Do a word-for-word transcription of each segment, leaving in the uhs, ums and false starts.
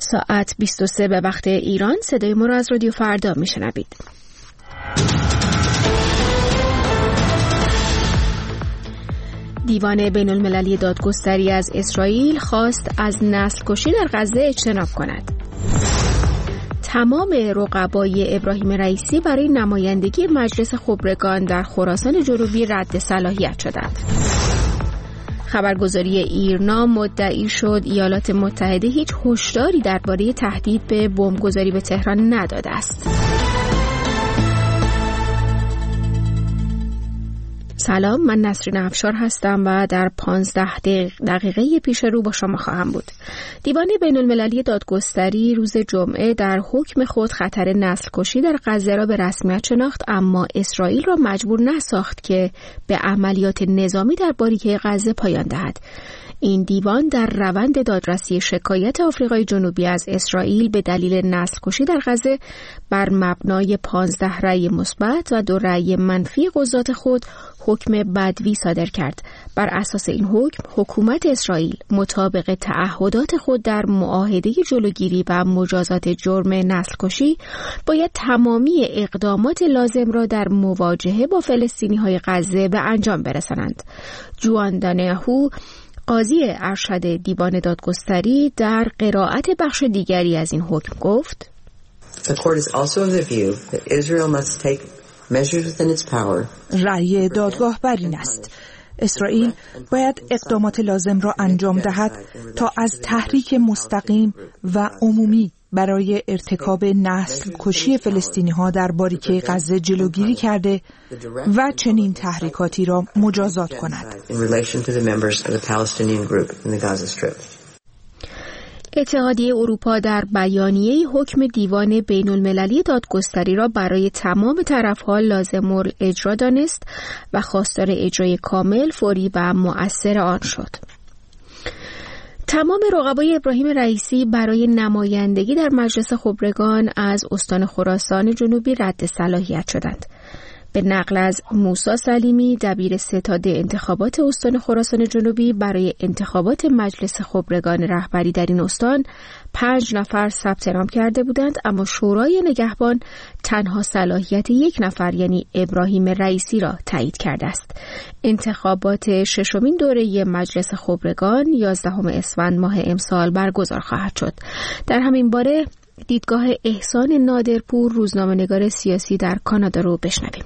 ساعت بیست و سه به وقت ایران. صدای ما را از رادیو فردا میشنوید. دیوان بین المللی دادگستری از اسرائیل خواست از نسل کشی در غزه اجتناب کند. تمام رقبای ابراهیم رئیسی برای نمایندگی مجلس خبرگان در خراسان جنوبی رد صلاحیت شدند. خبرگزاری ایرنا مدعی شد ایالات متحده هیچ هشداری درباره تهدید به بمبگذاری به تهران نداده است. سلام، من نسرین افشار هستم و در پانزده دقیقه پیش رو با شما خواهم بود. دیوان بین المللی دادگستری روز جمعه در حکم خود خطر نسل کشی در غزه را به رسمیت شناخت، اما اسرائیل را مجبور نساخت که به عملیات نظامی در باریکه غزه پایان دهد. این دیوان در روند دادرسی شکایت آفریقای جنوبی از اسرائیل به دلیل نسل کشی در غزه بر مبنای پانزده رأی مثبت و دو رأی منفی قضات خود حکم بدوی صادر کرد. بر اساس این حکم حکومت اسرائیل مطابق تعهدات خود در معاهده جلوگیری و مجازات جرم نسل کشی باید تمامی اقدامات لازم را در مواجهه با فلسطینی‌های غزه به انجام برسانند. جوان دانیاهو، قاضی ارشد دیوان دادگستری، در قرائت بخش دیگری از این حکم گفت: The court is also of the view that Israel must take measures within its power. رأی دادگاه بر این است: اسرائیل باید اقدامات لازم را انجام دهد تا از تحریک مستقیم و عمومی برای ارتکاب نسل کشی فلسطینی ها در باریکه غزه جلوگیری کرده و چنین تحریکاتی را مجازات کند. اتحادیه اروپا در بیانیه حکم دیوان بین المللی دادگستری را برای تمام طرف‌ها لازم الاجرا دانست و خواستار اجرای کامل، فوری و مؤثر آن شد. تمام رقبای ابراهیم رئیسی برای نمایندگی در مجلس خبرگان از استان خراسان جنوبی رد صلاحیت شدند. به نقل از موسی سلیمی، دبیر ستاد انتخابات استان خراسان جنوبی، برای انتخابات مجلس خبرگان رهبری در این استان پنج نفر ثبت نام کرده بودند، اما شورای نگهبان تنها صلاحیت یک نفر یعنی ابراهیم رئیسی را تایید کرده است. انتخابات ششمین دوره مجلس خبرگان یازدهم اسفند ماه امسال برگزار خواهد شد. در همین باره دیدگاه احسان نادرپور، روزنامه‌نگار سیاسی در کانادا رو بشنویم.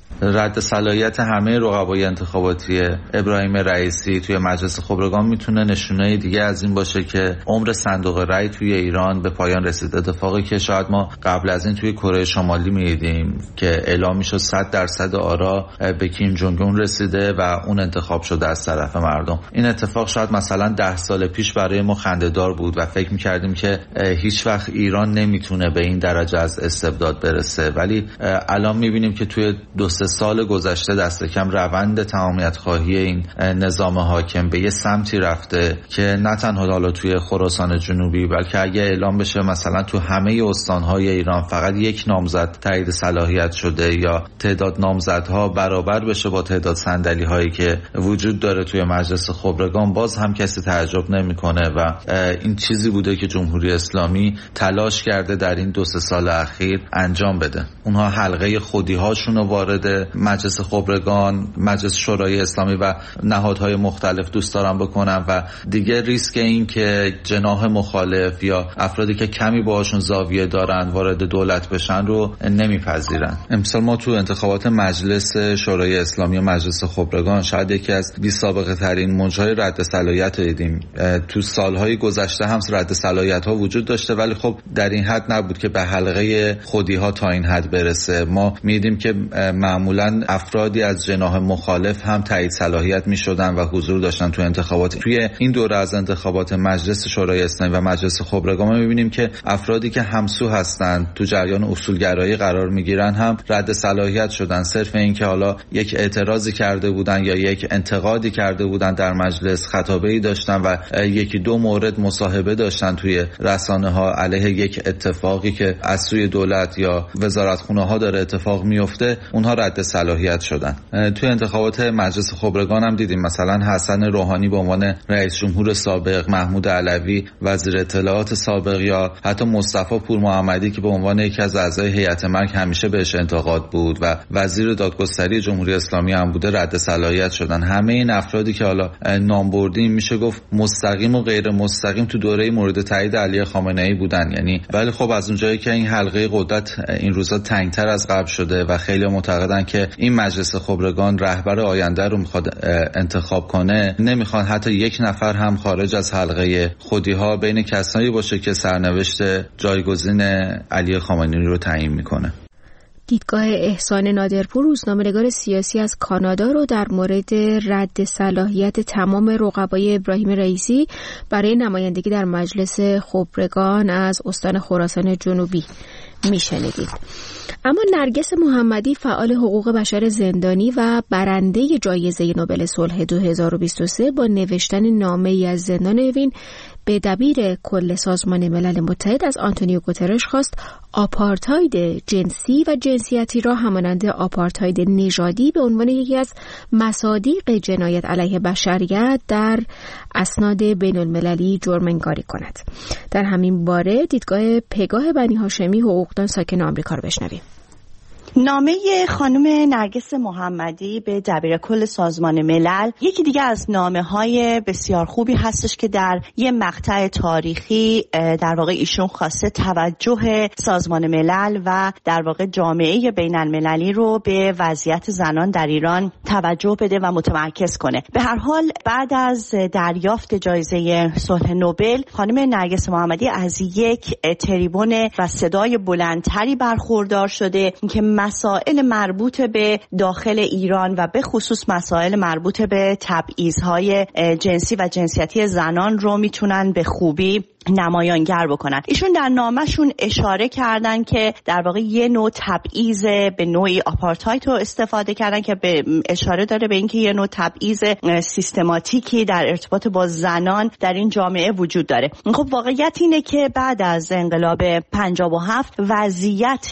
رد صلاحیت همه رقبای انتخاباتی ابراهیم رئیسی توی مجلس خبرگان میتونه نشونه دیگه از این باشه که عمر صندوق رأی توی ایران به پایان رسیده. اتفاقی که شاید ما قبل از این توی کره شمالی می‌دیدیم که اعلام میشد صد درصد آرا به کیم جونگ اون رسیده و اون انتخاب شده از طرف مردم. این اتفاق شاید مثلا ده سال پیش برای ما خنده‌دار بود و فکر می‌کردیم که هیچ وقت ایران نمیتونه به این درجه از استبداد برسه، ولی الان می‌بینیم که توی دو سال گذشته دست کم روند تمامیت خواهی این نظام حاکم به یه سمتی رفته که نه تنها حالا توی خراسان جنوبی، بلکه اگه اعلام بشه مثلا تو همه استانهای ایران فقط یک نامزد تایید صلاحیت شده یا تعداد نامزدها برابر بشه با تعداد صندلی هایی که وجود داره توی مجلس خبرگان، باز هم کسی تعجب نمیکنه و این چیزی بوده که جمهوری اسلامی تلاش کرده در این دو سه سال اخیر انجام بده. اونها حلقه خودی هاشون رو وارد مجلس خبرگان، مجلس شورای اسلامی و نهادهای مختلف دوست دارن بکنن و دیگه ریسک این که جناح مخالف یا افرادی که کمی باهاشون زاویه دارن وارد دولت بشن رو نمیپذیرن. امسال ما تو انتخابات مجلس شورای اسلامی و مجلس خبرگان شاید یکی از بی سابقه ترین موجهای رد صلاحیت رو دیدیم. تو سالهای گذشته هم رد صلاحیت ها وجود داشته، ولی خب در این حد نبود که به حلقه خودی ها تا این حد برسه. ما میدیم که معمولا افرادی از جناح مخالف هم تایید صلاحیت می شدن و حضور داشتن تو انتخابات. توی این دوره از انتخابات مجلس شورای اسلامی و مجلس خبرگان می بینیم که افرادی که همسو هستند تو جریان اصولگرایی قرار می گیرن هم رد صلاحیت شدن، صرف این که حالا یک اعتراضی کرده بودن یا یک انتقادی کرده بودن در مجلس، خطابه‌ای داشتن و یکی دو مورد مصاحبه داشتن توی رسانه ها علیه یک اتفاقی که از سوی دولت یا وزارتخونه ها داره اتفاق میفته، اونها رد رد صلاحیت شدن. توی انتخابات مجلس خبرگان هم دیدیم مثلا حسن روحانی به عنوان رئیس جمهور سابق، محمود علوی وزیر اطلاعات سابق یا حتی مصطفی پورمحمدی که به عنوان یکی از اعضای هیئت مرگ همیشه بهش انتقاد بود و وزیر دادگستری جمهوری اسلامی هم بوده رد صلاحیت شدن. همه این افرادی که حالا نام بردیم میشه گفت مستقیم و غیر مستقیم تو دوره مورد تایید علی خامنه‌ای بودن. یعنی ولی خب از اونجایی که این حلقه قدرت این روزا تنگتر از قبل شده و خیلی معتقدن که این مجلس خبرگان رهبر آینده رو میخواد انتخاب کنه، نمیخوان حتی یک نفر هم خارج از حلقه خودی‌ها بین کسایی باشه که سرنوشت جایگزین علی خامنه‌ای رو تعیین میکنه. دیدگاه احسان نادرپور، روزنامه‌نگار سیاسی از کانادا، رو در مورد رد صلاحیت تمام رقبای ابراهیم رئیسی برای نمایندگی در مجلس خبرگان از استان خراسان جنوبی میشنیدید. اما نرگس محمدی، فعال حقوق بشر زندانی و برنده جایزه نوبل صلح دو هزار و بیست و سه، با نوشتن نامه‌ای از زندان اوین به دبیر کل سازمان ملل متحد از آنتونیو گوترش خواست آپارتاید جنسی و جنسیتی را همانند آپارتاید نژادی به عنوان یکی از مصادیق جنایت علیه بشریت در اسناد بین المللی جرم انگاری کند. در همین باره دیدگاه پگاه بنی هاشمی، حقوقدان ساکن آمریکا، رو بشنویم. نامه خانم نرگس محمدی به دبیر کل سازمان ملل یکی دیگه از نامه‌های بسیار خوبی هستش که در یه مقطع تاریخی در واقع ایشون خواسته توجه سازمان ملل و در واقع جامعه بین المللی رو به وضعیت زنان در ایران توجه بده و متمرکز کنه. به هر حال بعد از دریافت جایزه صلح نوبل، خانم نرگس محمدی از یک تریبون و صدای بلندتری برخوردار شده که مسائل مربوط به داخل ایران و به خصوص مسائل مربوط به تبعیض‌های جنسی و جنسیتی زنان رو میتونن به خوبی نمایانگر بکنن. ایشون در نامه‌شون اشاره کردن که در واقع یه نوع تبعیض به نوعی آپارتاید رو استفاده کردن که به اشاره داره به اینکه یه نوع تبعیض سیستماتیکی در ارتباط با زنان در این جامعه وجود داره. خب واقعیت اینه که بعد از انقلاب پنجاه و هفت وضعیت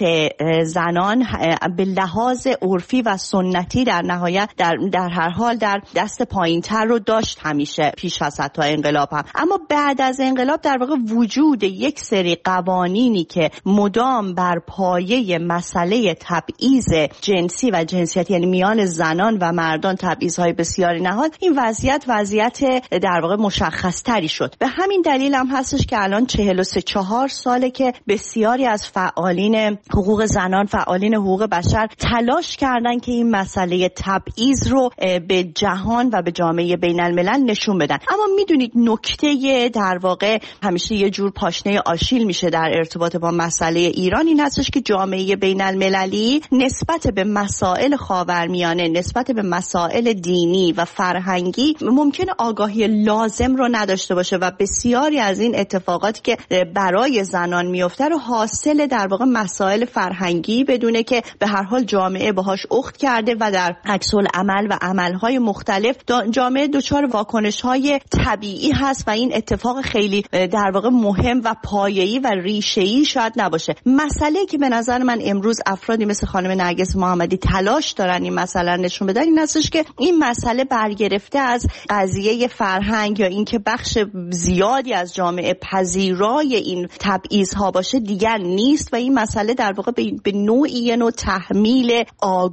زنان به لحاظ عرفی و سنتی در نهایت در در هر حال در دست پایین‌تر رو داشت همیشه پیش از حتی انقلاب هم. اما بعد از انقلاب در واقع وجود یک سری قوانینی که مدام بر پایه مسئله تبعیض جنسی و جنسیتی، یعنی میان زنان و مردان تبعیض‌های بسیاری نهاد، این وضعیت وضعیت در واقع مشخص‌تری شد. به همین دلیل هم هستش که الان چهل و سه چهار ساله که بسیاری از فعالین حقوق زنان، فعالین حقوق بشر تلاش کردن که این مسئله تبعیض رو به جهان و به جامعه بین الملل نشون بدن. اما میدونید نکته در واقع همیشه یه جور پاشنه آشیل میشه در ارتباط با مسئله ایران این هستش که جامعه بین المللی نسبت به مسائل خاورمیانه، نسبت به مسائل دینی و فرهنگی ممکنه آگاهی لازم رو نداشته باشه و بسیاری از این اتفاقاتی که برای زنان میفته رو حاصل در واقع مسائل فرهنگی بدونه که به هر حال جامعه باهاش اخت کرده و در عکس العمل و عملهای مختلف جامعه دچار واکنش‌های طبیعی هست و این اتفاق خیلی در واقع مهم و پایه‌ای و ریشه‌ای شاید نباشه. مسئله که به نظر من امروز افرادی مثل خانم نرگس محمدی تلاش دارن این مسئله نشون بدن این هستش که این مسئله برگرفته از قضیه فرهنگ یا اینکه بخش زیادی از جامعه پذیرای این تبعیض‌ها باشه دیگر نیست و این مسئله در واقع به نوعی یه نوع تحمیل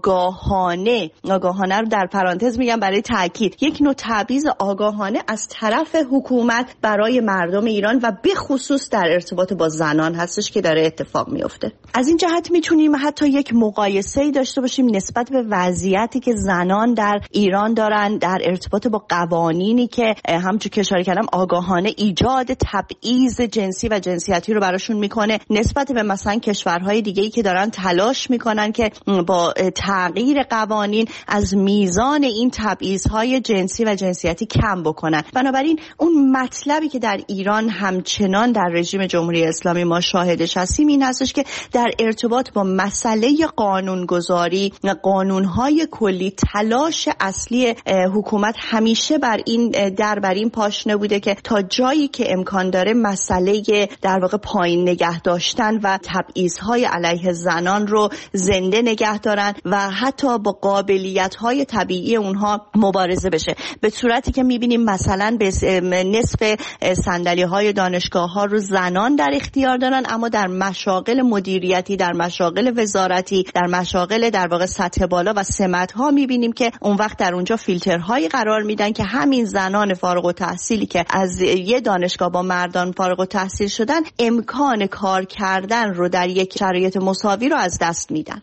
آگاهانه آگاهانه رو در پرانتز میگم برای تاکید، یک نوع تبعیض آگاهانه از طرف حکومت برای مردم ایران و به خصوص در ارتباط با زنان هستش که داره اتفاق میفته. از این جهت میتونیم حتی یک مقایسه‌ای داشته باشیم نسبت به وضعیتی که زنان در ایران دارن در ارتباط با قوانینی که همونجوری که اشاره کردم آگاهانه ایجاد تبعیض جنسی و جنسیتی رو براشون میکنه نسبت به مثلا کشورهای دیگه‌ای که دارن تلاش میکنن که با تغییر قوانین از میزان این تبعیض‌های جنسی و جنسیتی کم بکنن. بنابراین اون مطلبی که در ایران همچنان در رژیم جمهوری اسلامی ما شاهدش هستیم این هستش که در ارتباط با مسئله قانونگذاری و قانونهای کلی تلاش اصلی حکومت همیشه بر این در بر این پاشنه بوده که تا جایی که امکان داره مسئله در واقع پایین نگه داشتن و تبعیض‌های علیه زنان رو زنده نگه دارن و حتی با قابلیت‌های طبیعی اونها مبارزه بشه، به صورتی که می‌بینیم مثلا به نصف صندلی‌های دانشگاه‌ها رو زنان در اختیار دارن، اما در مشاغل مدیریتی، در مشاغل وزارتی، در مشاغل در واقع سطح بالا و سمت‌ها می‌بینیم که اون وقت در اونجا فیلترهایی قرار میدن که همین زنان فارغ التحصیلی که از یه دانشگاه با مردان فارغ التحصیل شدن امکان کار کردن رو در یک شرایط مساوی رو از دست میدن.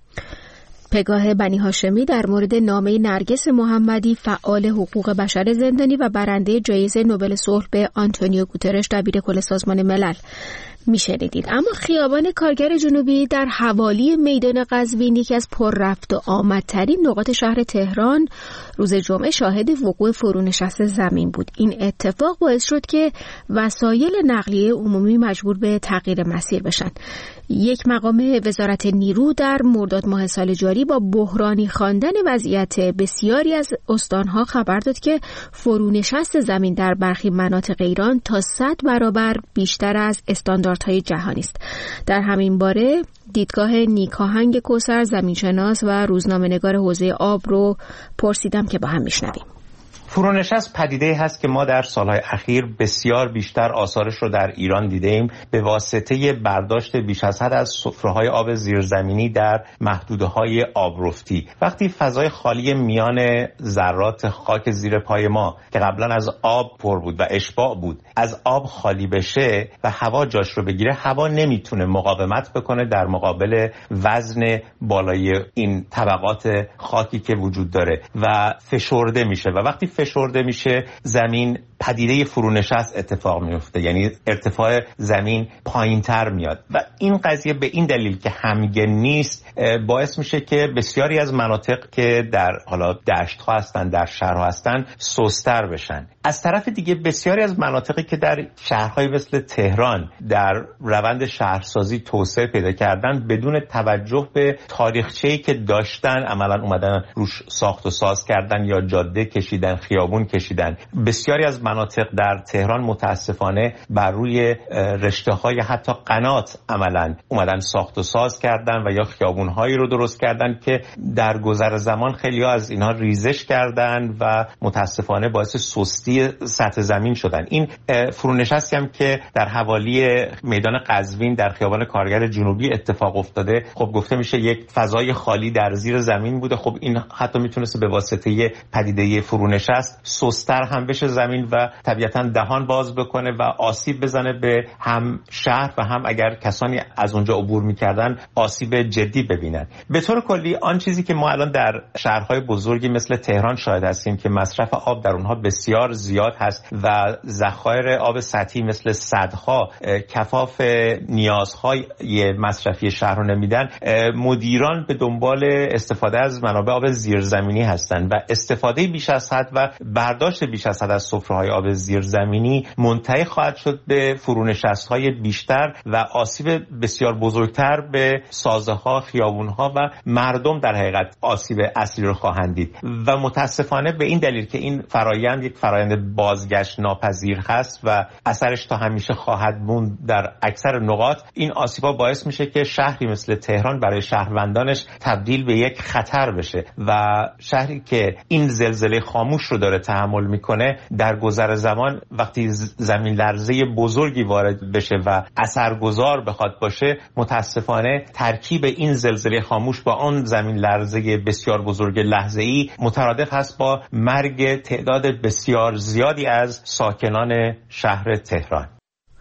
پگاه بنی هاشمی در مورد نامه نرگس محمدی فعال حقوق بشر زندانی و برنده جایزه نوبل صلح به آنتونیو گوترش دبیر کل سازمان ملل میشنیدید. اما خیابان کارگر جنوبی در حوالی میدان قزوین، یکی از پر رفت و آمدترین نقاط شهر تهران، روز جمعه شاهد وقوع فرونشست زمین بود. این اتفاق باعث شد که وسایل نقلیه عمومی مجبور به تغییر مسیر بشن. یک مقام وزارت نیرو در مرداد ماه سال جاری با بحرانی خواندن وضعیت بسیاری از استانها خبر داد که فرونشست زمین در برخی مناطق ایران تا صد برابر بیشتر از استانداردهای جهانی است. در همین باره دیدگاه نیکاهنگ کوثر، زمینشناس و روزنامه‌نگار حوزه آب رو پرسیدم که با هم میشنویم. فرونشست پدیده‌ای هست که ما در سالهای اخیر بسیار بیشتر آثارش رو در ایران دیدیم به واسطه برداشت بیش از حد از سفره‌های آب زیرزمینی در محدوده‌های آبرفتی. وقتی فضای خالی میان ذرات خاک زیر پای ما که قبلا از آب پر بود و اشباع بود از آب خالی بشه و هوا جاش رو بگیره، هوا نمیتونه مقاومت بکنه در مقابل وزن بالای این طبقات خاکی که وجود داره و فشرده میشه و وقتی فشرده میشه زمین پدیده فرونشست اتفاق میفته، یعنی ارتفاع زمین پایینتر میاد و این قضیه به این دلیل که همگن نیست باعث میشه که بسیاری از مناطق که در حالا دشت ها هستن، در شهرها هستن، سست‌تر بشن. از طرف دیگه بسیاری از مناطقی که در شهرهای مثل تهران در روند شهرسازی توسعه پیدا کردن بدون توجه به تاریخچه‌ای که داشتن عملاً اومدن روش ساخت و ساز کردن یا جاده کشیدن، خیابون کشیدن. بسیاری از مناطق در تهران متاسفانه بر روی رشته‌های حتی قنات عملاً اومدن ساخت و ساز کردن و یا خیابون‌هایی رو درست کردن که در گذر زمان خیلی‌ها از اینها ریزش کردن و متاسفانه باعث سستی سطح زمین شدن. این فرونشستی هم که در حوالی میدان قزوین در خیابان کارگر جنوبی اتفاق افتاده، خب گفته میشه یک فضای خالی در زیر زمین بوده. خب این حتی میتونست به واسطه پدیده فرونشست سست‌تر هم بشه زمین و طبیعتاً دهان باز بکنه و آسیب بزنه به هم شهر و هم اگر کسانی از اونجا عبور میکردن آسیب جدی ببینن. به طور کلی آن چیزی که ما الان در شهرهای بزرگی مثل تهران شاهد هستیم که مصرف آب در اونها بسیار زیاد هست و ذخایر آب سطحی مثل سدها کفاف نیازهای مصرفی شهر رو نمیدن، مدیران به دنبال استفاده از منابع آب زیرزمینی هستند و استفاده بیش از حد و برداشت بیش از حد از سفره‌های آب زیرزمینی منتهی خواهد شد به فرونشست‌های بیشتر و آسیب بسیار بزرگتر به سازه‌ها، خیابون‌ها و مردم در حقیقت آسیب اصلی رو خواهند دید و متاسفانه به این دلیل که این فرایند یک فرایند بازگشت ناپذیر هست و اثرش تا همیشه خواهد موند در اکثر نقاط، این آسیب‌ها باعث میشه که شهری مثل تهران برای شهروندانش تبدیل به یک خطر بشه و شهری که این زلزله خاموش رو داره تحمل میکنه در گذر زمان وقتی زمین لرزه بزرگی وارد بشه و اثرگذار بخواد باشه، متاسفانه ترکیب این زلزله خاموش با آن زمین لرزه بسیار بزرگ لحظه‌ای مترادف هست با مرگ تعداد بسیار زیادی از ساکنان شهر تهران.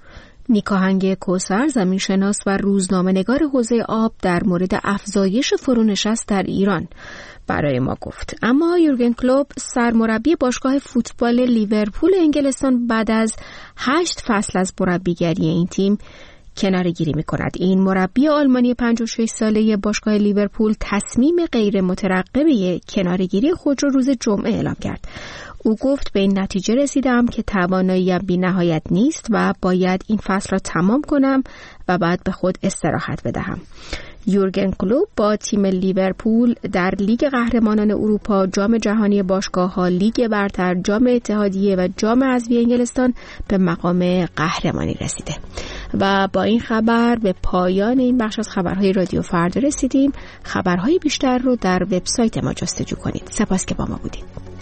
نیکاهنگ کوثر، زمینشناس و روزنامه‌نگار حوزه آب، در مورد افزایش فرونشست در ایران برای ما گفت. اما یورگن کلوپ، سرمربی باشگاه فوتبال لیورپول انگلستان، بعد از هشت فصل از مربیگری این تیم کناره‌گیری می‌کند. این مربی آلمانی پنجاه و شش ساله باشگاه لیورپول تصمیم غیر مترقبه کناره‌گیری خود را روز جمعه اعلام کرد. او گفت به این نتیجه رسیدم که تواناییم بی نهایت نیست و باید این فصل را تمام کنم و بعد به خود استراحت بدهم. یورگن کلوپ با تیم لیورپول در لیگ قهرمانان اروپا، جام جهانی باشگاه‌ها، لیگ برتر، جام اتحادیه و جام حذفی انگلستان به مقام قهرمانی رسیده. و با این خبر به پایان این بخش از خبرهای رادیو فردا رسیدیم. خبرهای بیشتر رو در وبسایت ما جستجو کنید. سپاس که با ما بودید.